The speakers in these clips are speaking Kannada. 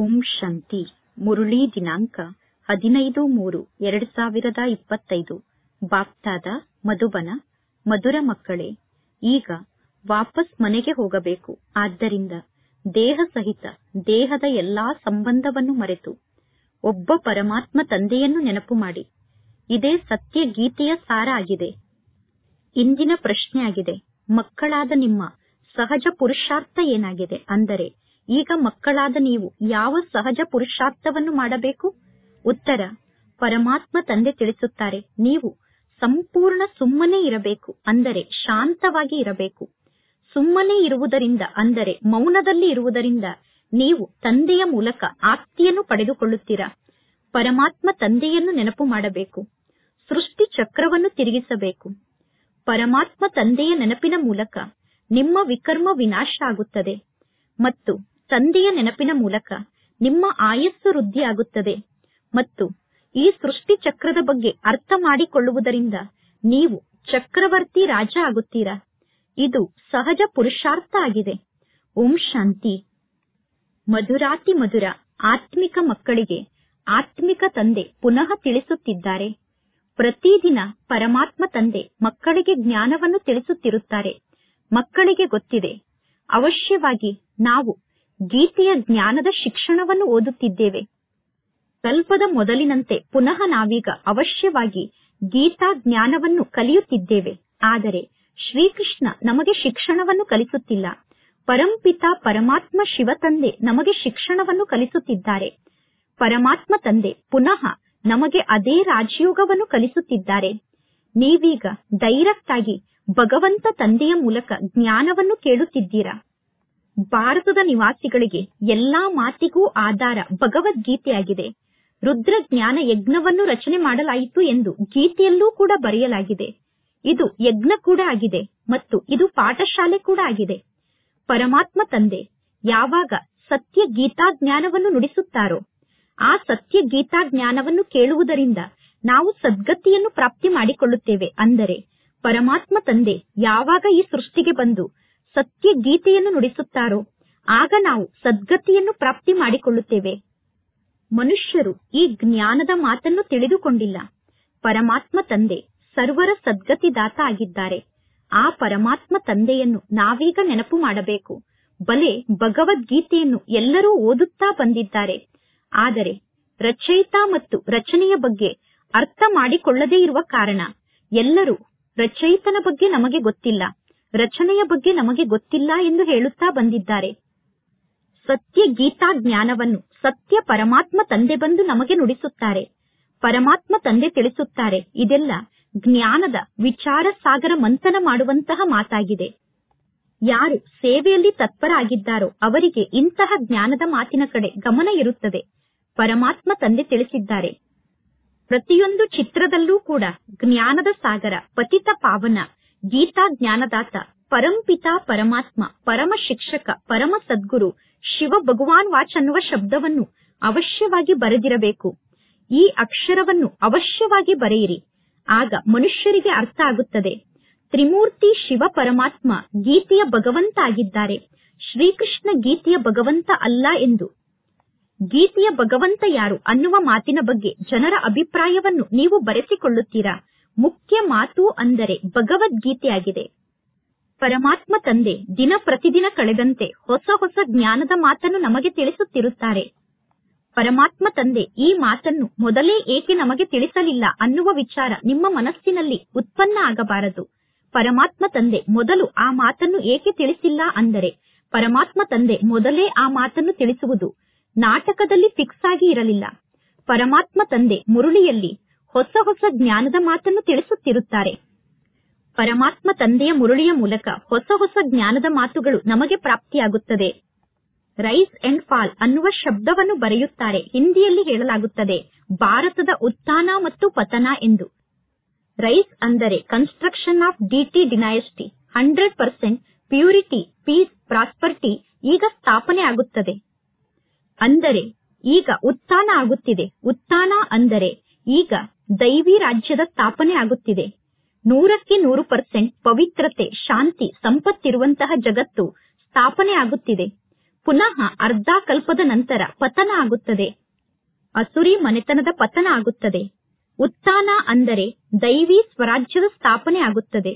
ಓಂ ಶಾಂತಿ. ಮುರುಳಿ ದಿನಾಂಕ 15-3-2025. ಬಾಪ್ತಾದ ಮಧುಬನ. ಮಧುರ ಮಕ್ಕಳೇ, ಈಗ ವಾಪಸ್ ಮನೆಗೆ ಹೋಗಬೇಕು. ಆದ್ದರಿಂದ ದೇಹ ಸಹಿತ ದೇಹದ ಎಲ್ಲಾ ಸಂಬಂಧವನ್ನು ಮರೆತು ಒಬ್ಬ ಪರಮಾತ್ಮ ತಂದೆಯನ್ನು ನೆನಪು ಮಾಡಿ. ಇದೇ ಸತ್ಯ ಗೀತೆಯ ಸಾರ ಆಗಿದೆ. ಇಂದಿನ ಪ್ರಶ್ನೆಯಾಗಿದೆ, ಮಕ್ಕಳಾದ ನಿಮ್ಮ ಸಹಜ ಪುರುಷಾರ್ಥ ಏನಾಗಿದೆ? ಅಂದರೆ ಈಗ ಮಕ್ಕಳಾದ ನೀವು ಯಾವ ಸಹಜ ಪುರುಷಾರ್ಥವನ್ನು ಮಾಡಬೇಕು? ಉತ್ತರ, ಪರಮಾತ್ಮ ತಂದೆ ತಿಳಿಸುತ್ತಾರೆ, ನೀವು ಸಂಪೂರ್ಣ ಸುಮ್ಮನೆ ಇರಬೇಕು. ಅಂದರೆ ಶಾಂತವಾಗಿ ಇರಬೇಕು. ಸುಮ್ಮನೆ ಇರುವುದರಿಂದ, ಅಂದರೆ ಮೌನದಲ್ಲಿ ಇರುವುದರಿಂದ ನೀವು ತಂದೆಯ ಮೂಲಕ ಆಸ್ತಿಯನ್ನು ಪಡೆದುಕೊಳ್ಳುತ್ತೀರಾ. ಪರಮಾತ್ಮ ತಂದೆಯನ್ನು ನೆನಪು ಮಾಡಬೇಕು. ಸೃಷ್ಟಿ ಚಕ್ರವನ್ನು ತಿರುಗಿಸಬೇಕು. ಪರಮಾತ್ಮ ತಂದೆಯ ನೆನಪಿನ ಮೂಲಕ ನಿಮ್ಮ ವಿಕರ್ಮ ವಿನಾಶ ಆಗುತ್ತದೆ ಮತ್ತು ತಂದೆಯ ನೆನಪಿನ ಮೂಲಕ ನಿಮ್ಮ ಆಯಸ್ಸು ವೃದ್ಧಿಯಾಗುತ್ತದೆ. ಮತ್ತು ಈ ಸೃಷ್ಟಿ ಚಕ್ರದ ಬಗ್ಗೆ ಅರ್ಥ ಮಾಡಿಕೊಳ್ಳುವುದರಿಂದ ನೀವು ಚಕ್ರವರ್ತಿ ರಾಜ ಆಗುತ್ತೀರಾ. ಇದು ಸಹಜ ಪುರುಷಾರ್ಥ ಆಗಿದೆ. ಓಂ ಶಾಂತಿ. ಮಧುರಾತಿ ಮಧುರ ಆತ್ಮಿಕ ಮಕ್ಕಳಿಗೆ ಆತ್ಮಿಕ ತಂದೆ ಪುನಃ ತಿಳಿಸುತ್ತಿದ್ದಾರೆ. ಪ್ರತಿದಿನ ಪರಮಾತ್ಮ ತಂದೆ ಮಕ್ಕಳಿಗೆ ಜ್ಞಾನವನ್ನು ತಿಳಿಸುತ್ತಿರುತ್ತಾರೆ. ಮಕ್ಕಳಿಗೆ ಗೊತ್ತಿದೆ, ಅವಶ್ಯವಾಗಿ ನಾವು ಗೀತೆಯ ಜ್ಞಾನದ ಶಿಕ್ಷಣವನ್ನು ಓದುತ್ತಿದ್ದೇವೆ. ಕಲ್ಪದ ಮೊದಲಿನಂತೆ ಪುನಃ ನಾವೀಗ ಅವಶ್ಯವಾಗಿ ಗೀತಾ ಜ್ಞಾನವನ್ನು ಕಲಿಯುತ್ತಿದ್ದೇವೆ. ಆದರೆ ಶ್ರೀಕೃಷ್ಣ ನಮಗೆ ಶಿಕ್ಷಣವನ್ನು ಕಲಿಸುತ್ತಿಲ್ಲ. ಪರಂಪಿತ ಪರಮಾತ್ಮ ಶಿವ ತಂದೆ ನಮಗೆ ಶಿಕ್ಷಣವನ್ನು ಕಲಿಸುತ್ತಿದ್ದಾರೆ. ಪರಮಾತ್ಮ ತಂದೆ ಪುನಃ ನಮಗೆ ಅದೇ ರಾಜಯೋಗವನ್ನು ಕಲಿಸುತ್ತಿದ್ದಾರೆ. ನೀವೀಗ ಡೈರೆಕ್ಟ್ ಆಗಿ ಭಗವಂತ ತಂದೆಯ ಮೂಲಕ ಜ್ಞಾನವನ್ನು ಕೇಳುತ್ತಿದ್ದೀರಾ. ಭಾರತದ ನಿವಾಸಿಗಳಿಗೆ ಎಲ್ಲಾ ಮಾತಿಗೂ ಆಧಾರ ಭಗವದ್ಗೀತೆಯಾಗಿದೆ. ರುದ್ರ ಜ್ಞಾನ ಯಜ್ಞವನ್ನು ರಚನೆ ಮಾಡಲಾಯಿತು ಎಂದು ಗೀತೆಯಲ್ಲೂ ಕೂಡ ಬರೆಯಲಾಗಿದೆ. ಇದು ಯಜ್ಞ ಕೂಡ ಆಗಿದೆ ಮತ್ತು ಇದು ಪಾಠಶಾಲೆ ಕೂಡ ಆಗಿದೆ. ಪರಮಾತ್ಮ ತಂದೆ ಯಾವಾಗ ಸತ್ಯ ಗೀತಾ ಜ್ಞಾನವನ್ನು ನುಡಿಸುತ್ತಾರೋ ಆ ಸತ್ಯ ಗೀತಾ ಜ್ಞಾನವನ್ನು ಕೇಳುವುದರಿಂದ ನಾವು ಸದ್ಗತಿಯನ್ನು ಪ್ರಾಪ್ತಿ ಮಾಡಿಕೊಳ್ಳುತ್ತೇವೆ. ಅಂದರೆ ಪರಮಾತ್ಮ ತಂದೆ ಯಾವಾಗ ಈ ಸೃಷ್ಟಿಗೆ ಬಂದು ಸತ್ಯ ಗೀತೆಯನ್ನು ನುಡಿಸುತ್ತಾರೋ ಆಗ ನಾವು ಸದ್ಗತಿಯನ್ನು ಪ್ರಾಪ್ತಿ ಮಾಡಿಕೊಳ್ಳುತ್ತೇವೆ. ಮನುಷ್ಯರು ಈ ಜ್ಞಾನದ ಮಾತನ್ನು ತಿಳಿದುಕೊಂಡಿಲ್ಲ. ಪರಮಾತ್ಮ ತಂದೆ ಸರ್ವರ ಸದ್ಗತಿದಾತ ಆಗಿದ್ದಾರೆ. ಆ ಪರಮಾತ್ಮ ತಂದೆಯನ್ನು ನಾವೀಗ ನೆನಪು ಮಾಡಬೇಕು. ಬಲೆ ಭಗವದ್ಗೀತೆಯನ್ನು ಎಲ್ಲರೂ ಓದುತ್ತಾ ಬಂದಿದ್ದಾರೆ. ಆದರೆ ರಚಯಿತ ಮತ್ತು ರಚನೆಯ ಬಗ್ಗೆ ಅರ್ಥ ಮಾಡಿಕೊಳ್ಳದೇ ಇರುವ ಕಾರಣ ಎಲ್ಲರೂ ರಚಯಿತನ ಬಗ್ಗೆ ನಮಗೆ ಗೊತ್ತಿಲ್ಲ, ರಚನೆಯ ಬಗ್ಗೆ ನಮಗೆ ಗೊತ್ತಿಲ್ಲ ಎಂದು ಹೇಳುತ್ತಾ ಬಂದಿದ್ದಾರೆ. ಸತ್ಯ ಗೀತಾ ಜ್ಞಾನವನ್ನು ಸತ್ಯ ಪರಮಾತ್ಮ ತಂದೆ ಬಂದು ನಮಗೆ ನುಡಿಸುತ್ತಾರೆ. ಪರಮಾತ್ಮ ತಂದೆ ತಿಳಿಸುತ್ತಾರೆ, ಇದೆಲ್ಲ ಜ್ಞಾನದ ವಿಚಾರ ಸಾಗರ ಮಂಥನ ಮಾಡುವಂತಹ ಮಾತಾಗಿದೆ. ಯಾರು ಸೇವೆಯಲ್ಲಿ ತತ್ಪರ ಆಗಿದ್ದಾರೋ ಅವರಿಗೆ ಇಂತಹ ಜ್ಞಾನದ ಮಾತಿನ ಕಡೆ ಗಮನ ಇರುತ್ತದೆ. ಪರಮಾತ್ಮ ತಂದೆ ತಿಳಿಸಿದ್ದಾರೆ, ಪ್ರತಿಯೊಂದು ಚಿತ್ರದಲ್ಲೂ ಕೂಡ ಜ್ಞಾನದ ಸಾಗರ, ಪತಿತ ಪಾವನ, ಗೀತಾ ಜ್ಞಾನದಾತ, ಪರಂಪಿತ ಪರಮಾತ್ಮ, ಪರಮ ಶಿಕ್ಷಕ, ಪರಮ ಸದ್ಗುರು, ಶಿವ ಭಗವಾನ್ ವಾಚ್ ಅನ್ನುವ ಶಬ್ದವನ್ನು ಅವಶ್ಯವಾಗಿ ಬರೆದಿರಬೇಕು. ಈ ಅಕ್ಷರವನ್ನು ಅವಶ್ಯವಾಗಿ ಬರೆಯಿರಿ. ಆಗ ಮನುಷ್ಯರಿಗೆ ಅರ್ಥ ಆಗುತ್ತದೆ, ತ್ರಿಮೂರ್ತಿ ಶಿವ ಪರಮಾತ್ಮ ಗೀತೆಯ ಭಗವಂತ ಆಗಿದ್ದಾರೆ, ಶ್ರೀಕೃಷ್ಣ ಗೀತೆಯ ಭಗವಂತ ಅಲ್ಲ ಎಂದು. ಗೀತೆಯ ಭಗವಂತ ಯಾರು ಅನ್ನುವ ಮಾತಿನ ಬಗ್ಗೆ ಜನರ ಅಭಿಪ್ರಾಯವನ್ನು ನೀವು ಬರೆಸಿಕೊಳ್ಳುತ್ತೀರಾ. ಮುಖ್ಯ ಮಾತು ಅಂದರೆ ಭಗವದ್ಗೀತೆಯಾಗಿದೆ. ಪರಮಾತ್ಮ ತಂದೆ ದಿನ ಪ್ರತಿದಿನ ಕಳೆದಂತೆ ಹೊಸ ಹೊಸ ಜ್ಞಾನದ ಮಾತನ್ನು ನಮಗೆ ತಿಳಿಸುತ್ತಿರುತ್ತಾರೆ. ಪರಮಾತ್ಮ ತಂದೆ ಈ ಮಾತನ್ನು ಮೊದಲೇ ಏಕೆ ನಮಗೆ ತಿಳಿಸಲಿಲ್ಲ ಅನ್ನುವ ವಿಚಾರ ನಿಮ್ಮ ಮನಸ್ಸಿನಲ್ಲಿ ಉತ್ಪನ್ನ ಆಗಬಾರದು. ಪರಮಾತ್ಮ ತಂದೆ ಮೊದಲು ಆ ಮಾತನ್ನು ಏಕೆ ತಿಳಿಸಿಲ್ಲ ಅಂದರೆ ಪರಮಾತ್ಮ ತಂದೆ ಮೊದಲೇ ಆ ಮಾತನ್ನು ತಿಳಿಸುವುದು ನಾಟಕದಲ್ಲಿ ಫಿಕ್ಸ್ ಆಗಿ ಇರಲಿಲ್ಲ. ಪರಮಾತ್ಮ ತಂದೆ ಮುರುಳಿಯಲ್ಲಿ ಹೊಸ ಹೊಸ ಜ್ಞಾನದ ಮಾತನ್ನು ತಿಳಿಸುತ್ತಿರುತ್ತಾರೆ. ಪರಮಾತ್ಮ ತಂದೆಯ ಮುರುಳಿಯ ಮೂಲಕ ಹೊಸ ಹೊಸ ಜ್ಞಾನದ ಮಾತುಗಳು ನಮಗೆ ಪ್ರಾಪ್ತಿಯಾಗುತ್ತದೆ. ರೈಸ್ ಅಂಡ್ ಫಾಲ್ ಅನ್ನುವ ಶಬ್ದವನ್ನು ಬರೆಯುತ್ತಾರೆ. ಹಿಂದಿಯಲ್ಲಿ ಹೇಳಲಾಗುತ್ತದೆ ಭಾರತದ ಉತ್ಥಾನ ಮತ್ತು ಪತನ ಎಂದು. ರೈಸ್ ಅಂದರೆ construction of deity dynasty, 100% purity, peace, prosperity ಈಗ ಸ್ಥಾಪನೆ ಆಗುತ್ತದೆ. ಅಂದರೆ ಈಗ ಉತ್ಥಾನ ಆಗುತ್ತಿದೆ. ಉತ್ಥಾನ ಅಂದರೆ ಈಗ ದೈವಿ ರಾಜ್ಯದ ಸ್ಥಾಪನೆ ಆಗುತ್ತಿದೆ. 100% ಪವಿತ್ರತೆ, ಶಾಂತಿ, ಸಂಪತ್ತಿರುವಂತಹ ಜಗತ್ತು ಸ್ಥಾಪನೆ ಆಗುತ್ತಿದೆ. ಪುನಃ ಅರ್ಧ ಕಲ್ಪದ ನಂತರ ಪತನ ಆಗುತ್ತದೆ. ಅಸುರಿ ಮನೆತನದ ಪತನ ಆಗುತ್ತದೆ. ಉತ್ಥಾನ ಅಂದರೆ ದೈವಿ ಸ್ವರಾಜ್ಯದ ಸ್ಥಾಪನೆ ಆಗುತ್ತದೆ.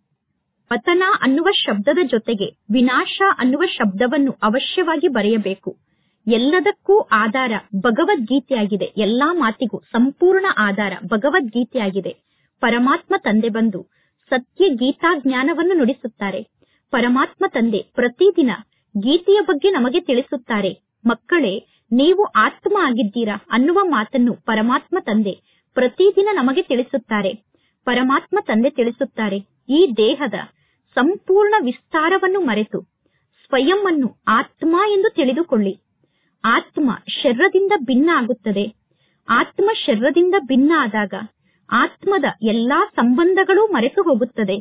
ಪತನ ಅನ್ನುವ ಶಬ್ದದ ಜೊತೆಗೆ ವಿನಾಶ ಅನ್ನುವ ಶಬ್ದವನ್ನು ಅವಶ್ಯವಾಗಿ ಬರೆಯಬೇಕು. ಎಲ್ಲದಕ್ಕೂ ಆಧಾರ ಭಗವದ್ಗೀತೆಯಾಗಿದೆ. ಎಲ್ಲಾ ಮಾತಿಗೂ ಸಂಪೂರ್ಣ ಆಧಾರ ಭಗವದ್ಗೀತೆಯಾಗಿದೆ. ಪರಮಾತ್ಮ ತಂದೆ ಬಂದು ಸತ್ಯ ಗೀತಾ ಜ್ಞಾನವನ್ನು ನುಡಿಸುತ್ತಾರೆ. ಪರಮಾತ್ಮ ತಂದೆ ಪ್ರತಿದಿನ ಗೀತೆಯ ಬಗ್ಗೆ ನಮಗೆ ತಿಳಿಸುತ್ತಾರೆ. ಮಕ್ಕಳೇ, ನೀವು ಆತ್ಮ ಆಗಿದ್ದೀರಾ ಅನ್ನುವ ಮಾತನ್ನು ಪರಮಾತ್ಮ ತಂದೆ ಪ್ರತಿದಿನ ನಮಗೆ ತಿಳಿಸುತ್ತಾರೆ. ಪರಮಾತ್ಮ ತಂದೆ ತಿಳಿಸುತ್ತಾರೆ, ಈ ದೇಹದ ಸಂಪೂರ್ಣ ವಿಸ್ತಾರವನ್ನು ಮರೆತು ಸ್ವಯಂ ಅನ್ನು ಆತ್ಮ ಎಂದು ತಿಳಿದುಕೊಳ್ಳಿ. ಆತ್ಮ ಶರೀರದಿಂದ ಭಿನ್ನ ಆಗುತ್ತದೆ. ಆತ್ಮ ಶರೀರದಿಂದ ಭಿನ್ನ ಆದಾಗ ಆತ್ಮದ ಎಲ್ಲಾ ಸಂಬಂಧಗಳು ಮರೆತು ಹೋಗುತ್ತದೆ.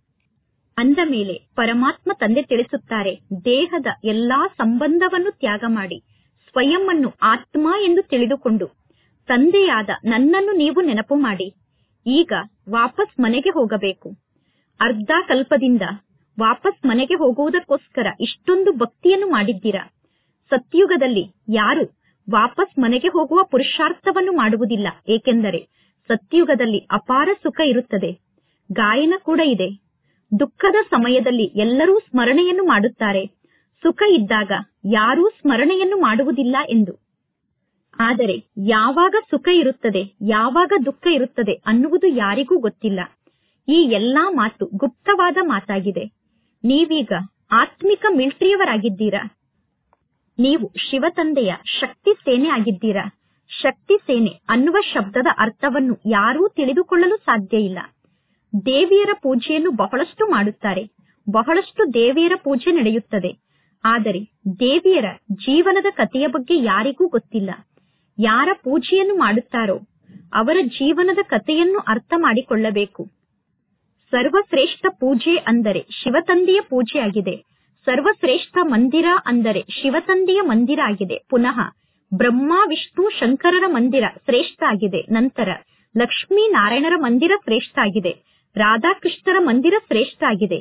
ಅಂದ ಮೇಲೆ ಪರಮಾತ್ಮ ತಂದೆ ತಿಳಿಸುತ್ತಾರೆ, ದೇಹದ ಎಲ್ಲಾ ಸಂಬಂಧವನ್ನು ತ್ಯಾಗ ಮಾಡಿ ಸ್ವಯಂ ಅನ್ನು ಆತ್ಮ ಎಂದು ತಿಳಿದುಕೊಂಡು ತಂದೆಯಾದ ನನ್ನನ್ನು ನೀವು ನೆನಪು ಮಾಡಿ. ಈಗ ವಾಪಸ್ ಮನೆಗೆ ಹೋಗಬೇಕು. ಅರ್ಧ ಕಲ್ಪದಿಂದ ವಾಪಸ್ ಮನೆಗೆ ಹೋಗುವುದಕ್ಕೋಸ್ಕರ ಇಷ್ಟೊಂದು ಭಕ್ತಿಯನ್ನು ಮಾಡಿದ್ದೀರಾ. ಸತ್ಯುಗದಲ್ಲಿ ಯಾರು ವಾಪಸ್ ಮನೆಗೆ ಹೋಗುವ ಪುರುಷಾರ್ಥವನ್ನು ಮಾಡುವುದಿಲ್ಲ. ಏಕೆಂದರೆ ಸತ್ಯುಗದಲ್ಲಿ ಅಪಾರ ಸುಖ ಇರುತ್ತದೆ. ಗಾಯನ ಕೂಡ ಇದೆ. ದುಃಖದ ಸಮಯದಲ್ಲಿ ಎಲ್ಲರೂ ಸ್ಮರಣೆಯನ್ನು ಮಾಡುತ್ತಾರೆ. ಸುಖ ಇದ್ದಾಗ ಯಾರೂ ಸ್ಮರಣೆಯನ್ನು ಮಾಡುವುದಿಲ್ಲ ಎಂದು. ಆದರೆ ಯಾವಾಗ ಸುಖ ಇರುತ್ತದೆ, ಯಾವಾಗ ದುಃಖ ಇರುತ್ತದೆ ಅನ್ನುವುದು ಯಾರಿಗೂ ಗೊತ್ತಿಲ್ಲ. ಈ ಎಲ್ಲಾ ಮಾತು ಗುಪ್ತವಾದ ಮಾತಾಗಿದೆ. ನೀವೀಗ ಆತ್ಮಿಕ ಮಿಲಿಟರಿಯವರಾಗಿದ್ದೀರಾ. ನೀವು ಶಿವ ತಂದೆಯ ಶಕ್ತಿ ಸೇನೆ ಆಗಿದ್ದೀರಾ. ಶಕ್ತಿ ಸೇನೆ ಅನ್ನುವ ಶಬ್ದದ ಅರ್ಥವನ್ನು ಯಾರೂ ತಿಳಿದುಕೊಳ್ಳಲು ಸಾಧ್ಯ ಇಲ್ಲ. ದೇವಿಯರ ಪೂಜೆಯನ್ನು ಬಹಳಷ್ಟು ಮಾಡುತ್ತಾರೆ. ಬಹಳಷ್ಟು ದೇವಿಯರ ಪೂಜೆ ನಡೆಯುತ್ತದೆ. ಆದರೆ ದೇವಿಯರ ಜೀವನದ ಕಥೆಯ ಬಗ್ಗೆ ಯಾರಿಗೂ ಗೊತ್ತಿಲ್ಲ. ಯಾರ ಪೂಜೆಯನ್ನು ಮಾಡುತ್ತಾರೋ ಅವರ ಜೀವನದ ಕಥೆಯನ್ನು ಅರ್ಥ ಮಾಡಿಕೊಳ್ಳಬೇಕು. ಸರ್ವಶ್ರೇಷ್ಠ ಪೂಜೆ ಅಂದರೆ ಶಿವತಂದೆಯ ಪೂಜೆಯಾಗಿದೆ. ಸರ್ವಶ್ರೇಷ್ಠ ಮಂದಿರ ಅಂದರೆ ಶಿವತಂದೆಯ ಮಂದಿರ ಆಗಿದೆ. ಪುನಃ ಬ್ರಹ್ಮ ವಿಷ್ಣು ಶಂಕರರ ಮಂದಿರ ಶ್ರೇಷ್ಠ ಆಗಿದೆ. ನಂತರ ಲಕ್ಷ್ಮೀ ನಾರಾಯಣರ ಮಂದಿರ ಶ್ರೇಷ್ಠ ಆಗಿದೆ. ರಾಧಾಕೃಷ್ಣರ ಮಂದಿರ ಶ್ರೇಷ್ಠ ಆಗಿದೆ.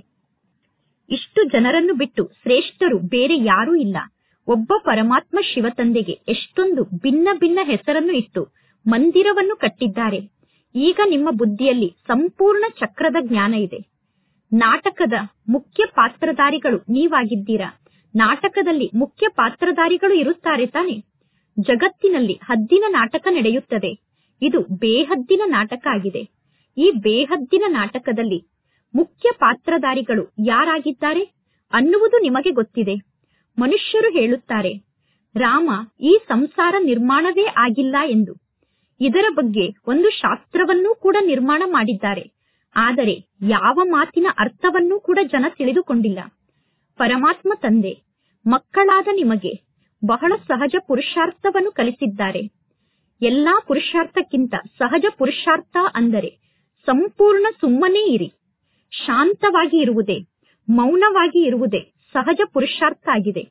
ಇಷ್ಟು ಜನರನ್ನು ಬಿಟ್ಟು ಶ್ರೇಷ್ಠರು ಬೇರೆ ಯಾರೂ ಇಲ್ಲ. ಒಬ್ಬ ಪರಮಾತ್ಮ ಶಿವತಂದೆಗೆ ಎಷ್ಟೊಂದು ಭಿನ್ನ ಭಿನ್ನ ಹೆಸರನ್ನು ಇಟ್ಟು ಮಂದಿರವನ್ನು ಕಟ್ಟಿದ್ದಾರೆ. ಈಗ ನಿಮ್ಮ ಬುದ್ಧಿಯಲ್ಲಿ ಸಂಪೂರ್ಣ ಚಕ್ರದ ಜ್ಞಾನ ಇದೆ. ನಾಟಕದ ಮುಖ್ಯ ಪಾತ್ರಧಾರಿಗಳು ನೀವಾಗಿದ್ದೀರಾ. ನಾಟಕದಲ್ಲಿ ಮುಖ್ಯ ಪಾತ್ರಧಾರಿಗಳು ಇರುತ್ತಾರೆ ತಾನೆ. ಜಗತ್ತಿನಲ್ಲಿ ಹದ್ದಿನ ನಾಟಕ ನಡೆಯುತ್ತದೆ. ಇದು ಬೇಹದ್ದಿನ ನಾಟಕ ಆಗಿದೆ. ಈ ಬೇಹದ್ದಿನ ನಾಟಕದಲ್ಲಿ ಮುಖ್ಯ ಪಾತ್ರಧಾರಿಗಳು ಯಾರಾಗಿದ್ದಾರೆ ಅನ್ನುವುದು ನಿಮಗೆ ಗೊತ್ತಿದೆ. ಮನುಷ್ಯರು ಹೇಳುತ್ತಾರೆ, ರಾಮ ಈ ಸಂಸಾರ ನಿರ್ಮಾಣವೇ ಆಗಿಲ್ಲ ಎಂದು. ಇದರ ಬಗ್ಗೆ ಒಂದು ಶಾಸ್ತ್ರವನ್ನೂ ಕೂಡ ನಿರ್ಮಾಣ ಮಾಡಿದ್ದಾರೆ. ಆದರೆ ಯಾವ ಮಾತಿನ ಅರ್ಥವನ್ನೂ ಕೂಡ ಜನ ತಿಳಿದುಕೊಂಡಿಲ್ಲ. ಪರಮಾತ್ಮ ತಂದೆ ಮಕ್ಕಳಾದ ನಿಮಗೆ ಬಹಳ ಸಹಜ ಪುರುಷಾರ್ಥವನ್ನು ಕಲಿಸಿದ್ದಾರೆ. ಎಲ್ಲಾ ಪುರುಷಾರ್ಥಕ್ಕಿಂತ ಸಹಜ ಪುರುಷಾರ್ಥ ಅಂದರೆ ಸಂಪೂರ್ಣ ಸುಮ್ಮನೆ ಇರಿ. ಶಾಂತವಾಗಿ ಇರುವುದೇ, ಮೌನವಾಗಿ ಇರುವುದೇ ಸಹಜ ಪುರುಷಾರ್ಥ ಆಗಿದೆ.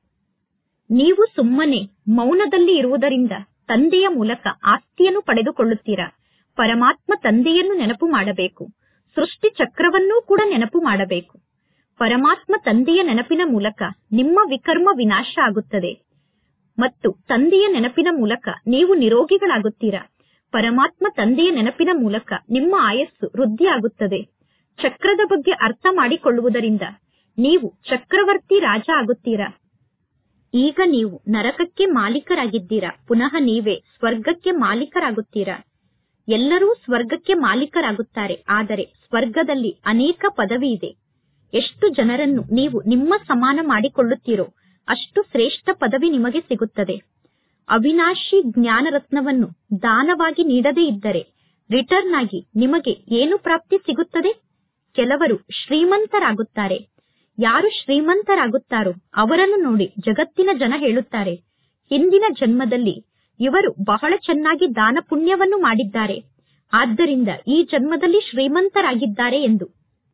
ನೀವು ಸುಮ್ಮನೆ ಮೌನದಲ್ಲಿ ಇರುವುದರಿಂದ ತಂದೆಯ ಮೂಲಕ ಆಸ್ತಿಯನ್ನು ಪಡೆದುಕೊಳ್ಳುತ್ತೀರಾ. ಪರಮಾತ್ಮ ತಂದೆಯನ್ನು ನೆನಪು ಮಾಡಬೇಕು. ಸೃಷ್ಟಿ ಚಕ್ರವನ್ನೂ ಕೂಡ ನೆನಪು ಮಾಡಬೇಕು. ಪರಮಾತ್ಮ ತಂದೆಯ ನೆನಪಿನ ಮೂಲಕ ನಿಮ್ಮ ವಿಕರ್ಮ ವಿನಾಶ ಆಗುತ್ತದೆ ಮತ್ತು ತಂದೆಯ ನೆನಪಿನ ಮೂಲಕ ನೀವು ನಿರೋಗಿಗಳಾಗುತ್ತೀರಾ. ಪರಮಾತ್ಮ ತಂದೆಯ ನೆನಪಿನ ಮೂಲಕ ನಿಮ್ಮ ಆಯಸ್ಸು ವೃದ್ಧಿಯಾಗುತ್ತದೆ. ಚಕ್ರದ ಬಗ್ಗೆ ಅರ್ಥ ಮಾಡಿಕೊಳ್ಳುವುದರಿಂದ ನೀವು ಚಕ್ರವರ್ತಿ ರಾಜ ಆಗುತ್ತೀರಾ. ಈಗ ನೀವು ನರಕಕ್ಕೆ ಮಾಲೀಕರಾಗಿದ್ದೀರಾ. ಪುನಃ ನೀವೇ ಸ್ವರ್ಗಕ್ಕೆ ಮಾಲೀಕರಾಗುತ್ತೀರಾ. ಎಲ್ಲರೂ ಸ್ವರ್ಗಕ್ಕೆ ಮಾಲೀಕರಾಗುತ್ತಾರೆ. ಆದರೆ ಸ್ವರ್ಗದಲ್ಲಿ ಅನೇಕ ಪದವಿ ಇದೆ. ಎಷ್ಟು ಜನರನ್ನು ನೀವು ನಿಮ್ಮ ಸಮಾನ ಮಾಡಿಕೊಳ್ಳುತ್ತೀರೋ ಅಷ್ಟು ಶ್ರೇಷ್ಠ ಪದವಿ ನಿಮಗೆ ಸಿಗುತ್ತದೆ. ಅವಿನಾಶಿ ಜ್ಞಾನ ರತ್ನವನ್ನು ದಾನವಾಗಿ ನೀಡದೇ ಇದ್ದರೆ ರಿಟರ್ನ್ ಆಗಿ ನಿಮಗೆ ಏನು ಪ್ರಾಪ್ತಿ ಸಿಗುತ್ತದೆ? ಕೆಲವರು ಶ್ರೀಮಂತರಾಗುತ್ತಾರೆ. ಯಾರು ಶ್ರೀಮಂತರಾಗುತ್ತಾರೋ ಅವರನ್ನು ನೋಡಿ ಜಗತ್ತಿನ ಜನ ಹೇಳುತ್ತಾರೆ, ಹಿಂದಿನ ಜನ್ಮದಲ್ಲಿ ಇವರು ಬಹಳ ಚೆನ್ನಾಗಿ ದಾನ ಪುಣ್ಯವನ್ನು ಮಾಡಿದ್ದಾರೆ, ಆದ್ದರಿಂದ ಈ ಜನ್ಮದಲ್ಲಿ ಶ್ರೀಮಂತರಾಗಿದ್ದಾರೆ ಎಂದು.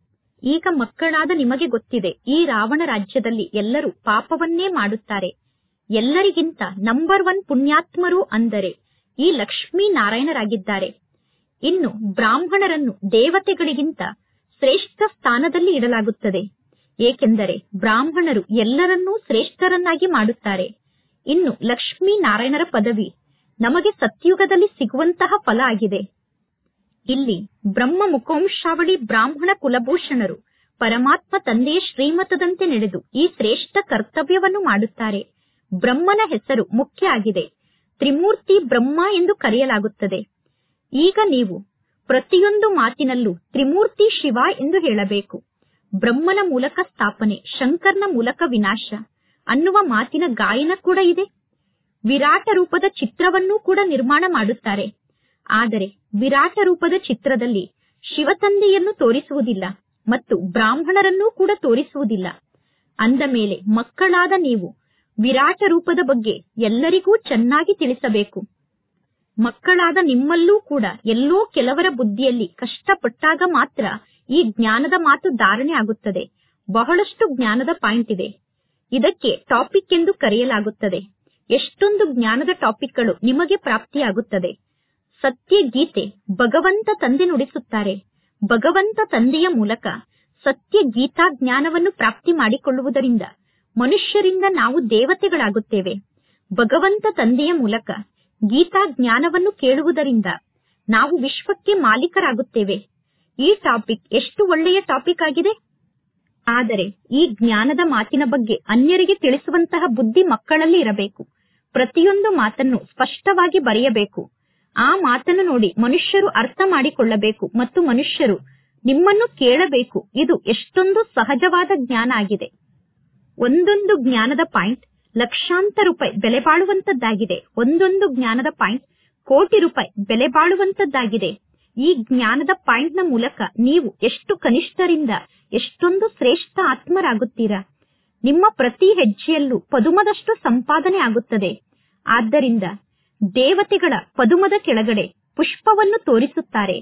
ಈಗ ಮಕ್ಕಳಾದ ನಿಮಗೆ ಗೊತ್ತಿದೆ, ಈ ರಾವಣ ರಾಜ್ಯದಲ್ಲಿ ಎಲ್ಲರೂ ಪಾಪವನ್ನೇ ಮಾಡುತ್ತಾರೆ. ಎಲ್ಲರಿಗಿಂತ ನಂಬರ್ 1 ಪುಣ್ಯಾತ್ಮರು ಅಂದರೆ ಈ ಲಕ್ಷ್ಮೀ ನಾರಾಯಣರಾಗಿದ್ದಾರೆ. ಇನ್ನು ಬ್ರಾಹ್ಮಣರನ್ನು ದೇವತೆಗಳಿಗಿಂತ ಶ್ರೇಷ್ಠ ಸ್ಥಾನದಲ್ಲಿ ಇಡಲಾಗುತ್ತದೆ. ಏಕೆಂದರೆ ಬ್ರಾಹ್ಮಣರು ಎಲ್ಲರನ್ನೂ ಶ್ರೇಷ್ಠರನ್ನಾಗಿ ಮಾಡುತ್ತಾರೆ. ಇನ್ನು ಲಕ್ಷ್ಮೀನಾರಾಯಣರ ಪದವಿ ನಮಗೆ ಸತ್ಯುಗದಲ್ಲಿ ಸಿಗುವಂತಹ ಫಲ ಆಗಿದೆ. ಇಲ್ಲಿ ಬ್ರಹ್ಮ ಮುಖವಂಶಾವಳಿ ಬ್ರಾಹ್ಮಣ ಕುಲಭೂಷಣರು ಪರಮಾತ್ಮ ತಂದೆಯ ಶ್ರೀಮತದಂತೆ ನಡೆದು ಈ ಶ್ರೇಷ್ಠ ಕರ್ತವ್ಯವನ್ನು ಮಾಡುತ್ತಾರೆ. ಬ್ರಹ್ಮನ ಹೆಸರು ಮುಖ್ಯ ಆಗಿದೆ. ತ್ರಿಮೂರ್ತಿ ಬ್ರಹ್ಮ ಎಂದು ಕರೆಯಲಾಗುತ್ತದೆ. ಈಗ ನೀವು ಪ್ರತಿಯೊಂದು ಮಾತಿನಲ್ಲೂ ತ್ರಿಮೂರ್ತಿ ಶಿವ ಎಂದು ಹೇಳಬೇಕು. ಬ್ರಹ್ಮನ ಮೂಲಕ ಸ್ಥಾಪನೆ, ಶಂಕರ್ನ ಮೂಲಕ ವಿನಾಶ ಅನ್ನುವ ಮಾತಿನ ಗಾಯನ ಕೂಡ ಇದೆ. ವಿರಾಟ ರೂಪದ ಚಿತ್ರವನ್ನೂ ಕೂಡ ನಿರ್ಮಾಣ ಮಾಡುತ್ತಾರೆ. ಆದರೆ ವಿರಾಟ ರೂಪದ ಚಿತ್ರದಲ್ಲಿ ಶಿವತಂದೆಯನ್ನು ತೋರಿಸುವುದಿಲ್ಲ ಮತ್ತು ಬ್ರಾಹ್ಮಣರನ್ನೂ ಕೂಡ ತೋರಿಸುವುದಿಲ್ಲ. ಅಂದ ಮೇಲೆ ಮಕ್ಕಳಾದ ನೀವು ವಿರಾಟ ರೂಪದ ಬಗ್ಗೆ ಎಲ್ಲರಿಗೂ ಚೆನ್ನಾಗಿ ತಿಳಿಸಬೇಕು. ಮಕ್ಕಳಾದ ನಿಮ್ಮಲ್ಲೂ ಕೂಡ ಎಲ್ಲೋ ಕೆಲವರ ಬುದ್ಧಿಯಲ್ಲಿ ಕಷ್ಟಪಟ್ಟಾಗ ಮಾತ್ರ ಈ ಜ್ಞಾನದ ಮಾತು ಧಾರಣೆ ಆಗುತ್ತದೆ. ಬಹಳಷ್ಟು ಜ್ಞಾನದ ಪಾಯಿಂಟ್ ಇದೆ. ಇದಕ್ಕೆ ಟಾಪಿಕ್ ಎಂದು ಕರೆಯಲಾಗುತ್ತದೆ. ಎಷ್ಟೊಂದು ಜ್ಞಾನದ ಟಾಪಿಕ್ಗಳು ನಿಮಗೆ ಪ್ರಾಪ್ತಿಯಾಗುತ್ತದೆ. ಸತ್ಯ ಗೀತೆ ಭಗವಂತ ತಂದೆ ನುಡಿಸುತ್ತಾರೆ. ಭಗವಂತ ತಂದೆಯ ಮೂಲಕ ಸತ್ಯ ಗೀತಾ ಜ್ಞಾನವನ್ನು ಪ್ರಾಪ್ತಿ ಮಾಡಿಕೊಳ್ಳುವುದರಿಂದ ಮನುಷ್ಯರಿಂದ ನಾವು ದೇವತೆಗಳಾಗುತ್ತೇವೆ. ಭಗವಂತ ತಂದೆಯ ಮೂಲಕ ಗೀತಾ ಜ್ಞಾನವನ್ನು ಕೇಳುವುದರಿಂದ ನಾವು ವಿಶ್ವಕ್ಕೆ ಮಾಲೀಕರಾಗುತ್ತೇವೆ. ಈ ಟಾಪಿಕ್ ಎಷ್ಟು ಒಳ್ಳೆಯ ಟಾಪಿಕ್ ಆಗಿದೆ. ಆದರೆ ಈ ಜ್ಞಾನದ ಮಾತಿನ ಬಗ್ಗೆ ಅನ್ಯರಿಗೆ ತಿಳಿಸುವಂತಹ ಬುದ್ಧಿ ಮಕ್ಕಳಲ್ಲಿ ಇರಬೇಕು. ಪ್ರತಿಯೊಂದು ಮಾತನ್ನು ಸ್ಪಷ್ಟವಾಗಿ ಬರೆಯಬೇಕು. ಆ ಮಾತನ್ನು ನೋಡಿ ಮನುಷ್ಯರು ಅರ್ಥ ಮಾಡಿಕೊಳ್ಳಬೇಕು ಮತ್ತು ಮನುಷ್ಯರು ನಿಮ್ಮನ್ನು ಕೇಳಬೇಕು. ಇದು ಎಷ್ಟೊಂದು ಸಹಜವಾದ ಜ್ಞಾನ ಆಗಿದೆ. ಒಂದೊಂದು ಜ್ಞಾನದ ಪಾಯಿಂಟ್ ಲಕ್ಷಾಂತರ ರೂಪಾಯಿ ಬೆಲೆ ಬಾಳುವಂತದ್ದಾಗಿದೆ. ಒಂದೊಂದು ಜ್ಞಾನದ ಪಾಯಿಂಟ್ ಕೋಟಿ ರೂಪಾಯಿ ಬೆಲೆ ಬಾಳುವಂತದ್ದಾಗಿದೆ. ಈ ಜ್ಞಾನದ ಪಾಯಿಂಟ್ನ ಮೂಲಕ ನೀವು ಎಷ್ಟು ಕನಿಷ್ಠರಿಂದ ಎಷ್ಟೊಂದು ಶ್ರೇಷ್ಠ ಆತ್ಮರಾಗುತ್ತೀರಾ. ನಿಮ್ಮ ಪ್ರತಿ ಹೆಜ್ಜೆಯಲ್ಲೂ ಪದುಮದಷ್ಟು ಸಂಪಾದನೆ ಆಗುತ್ತದೆ. ಆದ್ದರಿಂದ ದೇವತೆಗಳ ಪದುಮದ ಕೆಳಗಡೆ ಪುಷ್ಪವನ್ನು ತೋರಿಸುತ್ತಾರೆ.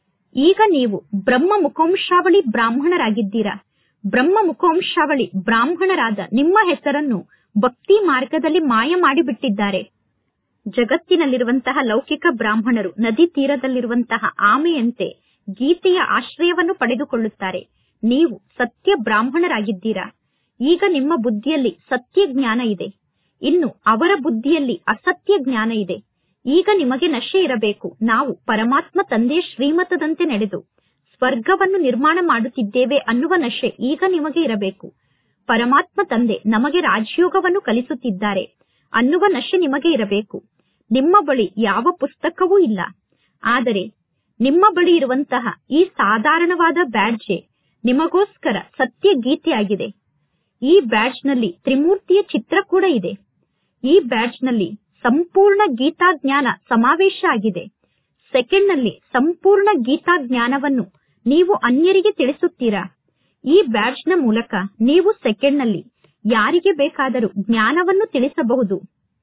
ಈಗ ನೀವು ಬ್ರಹ್ಮ ಮುಖವಂಶಾವಳಿ ಬ್ರಾಹ್ಮಣರಾಗಿದ್ದೀರಾ. ಬ್ರಹ್ಮ ಮುಖವಂಶಾವಳಿ ಬ್ರಾಹ್ಮಣರಾದ ನಿಮ್ಮ ಹೆಸರನ್ನು ಭಕ್ತಿ ಮಾರ್ಗದಲ್ಲಿ ಮಾಯ ಮಾಡಿಬಿಟ್ಟಿದ್ದಾರೆ. ಜಗತ್ತಿನಲ್ಲಿರುವಂತಹ ಲೌಕಿಕ ಬ್ರಾಹ್ಮಣರು ನದಿ ತೀರದಲ್ಲಿರುವಂತಹ ಆಮೆಯಂತೆ ಗೀತೆಯ ಆಶ್ರಯವನ್ನು ಪಡೆದುಕೊಳ್ಳುತ್ತಾರೆ. ನೀವು ಸತ್ಯ ಬ್ರಾಹ್ಮಣರಾಗಿದ್ದೀರಾ. ಈಗ ನಿಮ್ಮ ಬುದ್ಧಿಯಲ್ಲಿ ಸತ್ಯ ಜ್ಞಾನ ಇದೆ. ಇನ್ನು ಅವರ ಬುದ್ಧಿಯಲ್ಲಿ ಅಸತ್ಯ ಜ್ಞಾನ ಇದೆ. ಈಗ ನಿಮಗೆ ನಶೆ ಇರಬೇಕು. ನಾವು ಪರಮಾತ್ಮ ತಂದೆಯ ಶ್ರೀಮತದಂತೆ ನಡೆದು ಸ್ವರ್ಗವನ್ನು ನಿರ್ಮಾಣ ಮಾಡುತ್ತಿದ್ದೇವೆ ಅನ್ನುವ ನಶೆ ಈಗ ನಿಮಗೆ ಇರಬೇಕು. ಪರಮಾತ್ಮ ತಂದೆ ನಮಗೆ ರಾಜಯೋಗವನ್ನು ಕಲಿಸುತ್ತಿದ್ದಾರೆ ಅನ್ನುವ ನಶೆ ನಿಮಗೆ ಇರಬೇಕು. ನಿಮ್ಮ ಬಳಿ ಯಾವ ಪುಸ್ತಕವೂ ಇಲ್ಲ. ಆದರೆ ನಿಮ್ಮ ಬಳಿ ಇರುವಂತಹ ಈ ಸಾಧಾರಣವಾದ ಬ್ಯಾಡ್ಜೆ ನಿಮಗೋಸ್ಕರ ಸತ್ಯ ಗೀತೆಯಾಗಿದೆ. ಈ ಬ್ಯಾಡ್ಜ್ನಲ್ಲಿ ತ್ರಿಮೂರ್ತಿಯ ಚಿತ್ರ ಕೂಡ ಇದೆ. ಈ ಬ್ಯಾಡ್ಜ್ನಲ್ಲಿ ಸಂಪೂರ್ಣ ಗೀತಾ ಜ್ಞಾನ ಸಮಾವೇಶ ಆಗಿದೆ. ಸೆಕೆಂಡ್ನಲ್ಲಿ ಸಂಪೂರ್ಣ ಗೀತಾ ಜ್ಞಾನವನ್ನು ನೀವು ಅನ್ಯರಿಗೆ ತಿಳಿಸುತ್ತೀರಾ. ಈ ಬ್ಯಾಡ್ಜ್ನ ಮೂಲಕ ನೀವು ಸೆಕೆಂಡ್ನಲ್ಲಿ ಯಾರಿಗೆ ಬೇಕಾದರೂ ಜ್ಞಾನವನ್ನು ತಿಳಿಸಬಹುದು.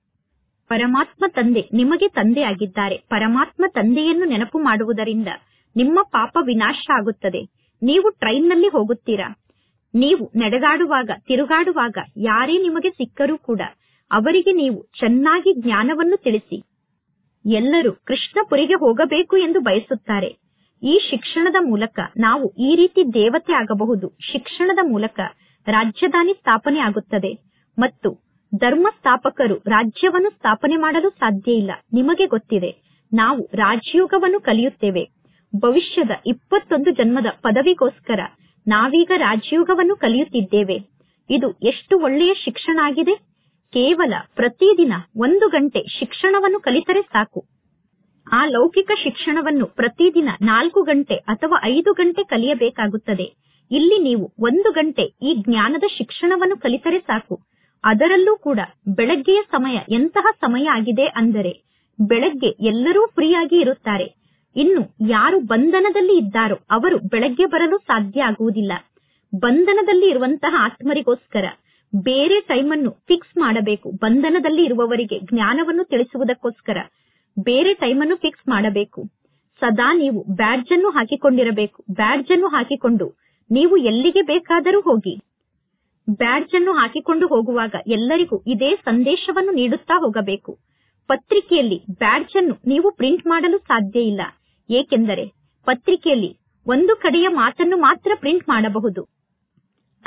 ಪರಮಾತ್ಮ ತಂದೆ ನಿಮಗೆ ತಂದೆಯಾಗಿದ್ದಾರೆ. ಪರಮಾತ್ಮ ತಂದೆಯನ್ನು ನೆನಪು ಮಾಡುವುದರಿಂದ ನಿಮ್ಮ ಪಾಪ ವಿನಾಶ ಆಗುತ್ತದೆ. ನೀವು ಟ್ರೈನ್ನಲ್ಲಿ ಹೋಗುತ್ತೀರಾ. ನೀವು ನಡೆದಾಡುವಾಗ ತಿರುಗಾಡುವಾಗ ಯಾರೇ ನಿಮಗೆ ಸಿಕ್ಕರೂ ಕೂಡ ಅವರಿಗೆ ನೀವು ಚೆನ್ನಾಗಿ ಜ್ಞಾನವನ್ನು ತಿಳಿಸಿ. ಎಲ್ಲರೂ ಕೃಷ್ಣಪುರಿಗೆ ಹೋಗಬೇಕು ಎಂದು ಬಯಸುತ್ತಾರೆ. ಈ ಶಿಕ್ಷಣದ ಮೂಲಕ ನಾವು ಈ ರೀತಿ ದೇವತೆ ಆಗಬಹುದು. ಶಿಕ್ಷಣದ ಮೂಲಕ ರಾಜ್ಯಧಾನಿ ಸ್ಥಾಪನೆ ಆಗುತ್ತದೆ ಮತ್ತು ಧರ್ಮ ಸ್ಥಾಪಕರು ರಾಜ್ಯವನ್ನು ಸ್ಥಾಪನೆ ಮಾಡಲು ಸಾಧ್ಯ ಇಲ್ಲ. ನಿಮಗೆ ಗೊತ್ತಿದೆ, ನಾವು ರಾಜಯೋಗವನ್ನು ಕಲಿಯುತ್ತೇವೆ. ಭವಿಷ್ಯದ 21 ಜನ್ಮದ ಪದವಿಗೋಸ್ಕರ ನಾವೀಗ ರಾಜಯೋಗವನ್ನು ಕಲಿಯುತ್ತಿದ್ದೇವೆ. ಇದು ಎಷ್ಟು ಒಳ್ಳೆಯ ಶಿಕ್ಷಣ ಆಗಿದೆ. ಕೇವಲ ಪ್ರತಿದಿನ 1 ಗಂಟೆ ಶಿಕ್ಷಣವನ್ನು ಕಲಿತರೆ ಸಾಕು. ಆ ಲೌಕಿಕ ಶಿಕ್ಷಣವನ್ನು ಪ್ರತಿದಿನ 4 ಗಂಟೆ ಅಥವಾ 5 ಗಂಟೆ ಕಲಿಯಬೇಕಾಗುತ್ತದೆ. ಇಲ್ಲಿ ನೀವು 1 ಗಂಟೆ ಈ ಜ್ಞಾನದ ಶಿಕ್ಷಣವನ್ನು ಕಲಿತರೆ ಸಾಕು. ಅದರಲ್ಲೂ ಕೂಡ ಬೆಳಗ್ಗೆಯ ಸಮಯ ಎಂತಹ ಸಮಯ ಆಗಿದೆ ಅಂದರೆ ಬೆಳಗ್ಗೆ ಎಲ್ಲರೂ ಫ್ರೀಯಾಗಿ ಇರುತ್ತಾರೆ. ಇನ್ನು ಯಾರು ಬಂಧನದಲ್ಲಿ ಇದ್ದಾರೋ ಅವರು ಬೆಳಗ್ಗೆ ಬರಲು ಸಾಧ್ಯ ಆಗುವುದಿಲ್ಲ. ಬಂಧನದಲ್ಲಿ ಇರುವಂತಹ ಆತ್ಮರಿಗೋಸ್ಕರ ಬೇರೆ ಟೈಮನ್ನು ಫಿಕ್ಸ್ ಮಾಡಬೇಕು. ಬಂಧನದಲ್ಲಿ ಇರುವವರಿಗೆ ಜ್ಞಾನವನ್ನು ತಿಳಿಸುವುದಕ್ಕೋಸ್ಕರ ಬೇರೆ ಟೈಮನ್ನು ಫಿಕ್ಸ್ ಮಾಡಬೇಕು. ಸದಾ ನೀವು ಬ್ಯಾಡ್ಜ್ ಅನ್ನು ಹಾಕಿಕೊಂಡಿರಬೇಕು. ಬ್ಯಾಡ್ಜ್ ಅನ್ನು ಹಾಕಿಕೊಂಡು ನೀವು ಎಲ್ಲಿಗೆ ಬೇಕಾದರೂ ಹೋಗಿ. ಬ್ಯಾಡ್ಜ್ ಅನ್ನು ಹಾಕಿಕೊಂಡು ಹೋಗುವಾಗ ಎಲ್ಲರಿಗೂ ಇದೇ ಸಂದೇಶವನ್ನು ನೀಡುತ್ತಾ ಹೋಗಬೇಕು. ಪತ್ರಿಕೆಯಲ್ಲಿ ಬ್ಯಾಡ್ಜ್ ಅನ್ನು ನೀವು ಪ್ರಿಂಟ್ ಮಾಡಲು ಸಾಧ್ಯ ಇಲ್ಲ. ಏಕೆಂದರೆ ಪತ್ರಿಕೆಯಲ್ಲಿ ಒಂದು ಕಡೆಯ ಮಾತನ್ನು ಮಾತ್ರ ಪ್ರಿಂಟ್ ಮಾಡಬಹುದು.